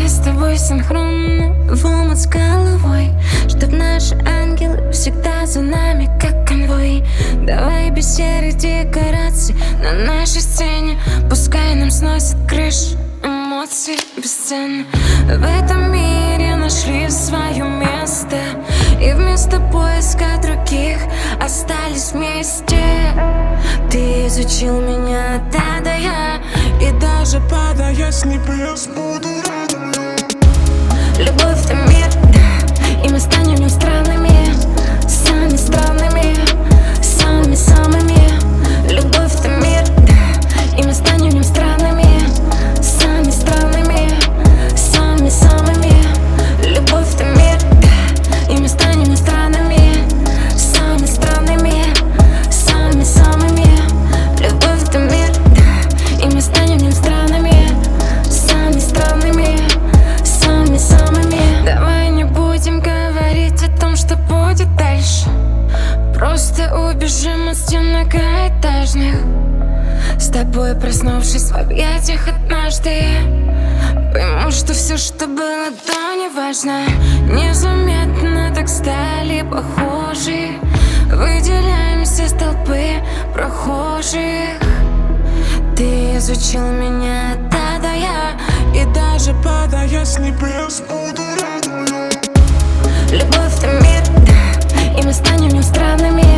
с тобой синхронно в омут с головой, чтоб наши ангелы всегда за нами, как конвой. Давай без серых декораций на нашей сцене, пускай нам сносят крышу эмоций бесценны. В этом мире нашли свое место, и вместо поиска других остались вместе. Ты изучил меня от А до Я, и даже падая с небес буду рядом. Любовь — это мир, да, и мы станем в нем странными, самыми странными, самыми-самыми. Любовь — это мир, да, и мы станем в нем странными, самыми странными, самыми-самыми. Любовь — это мир, да, и мы станем в нем странными, самыми странными, самыми-самыми. Любовь — это мир, да, и мы станем в нем странными, самыми странными, самыми-самыми. Давай не будем говорить о том, что будет дальше, просто убежим от стен многоэтажных. С тобой, проснувшись в объятиях однажды, пойму, что все, что было до, не важно. Незаметно так стали похожи, выделяемся с толпы прохожих. Ты изучил меня от А до Я, и даже падая с небес буду рядом. Любовь — это мир, да, и мы станем в нем странными,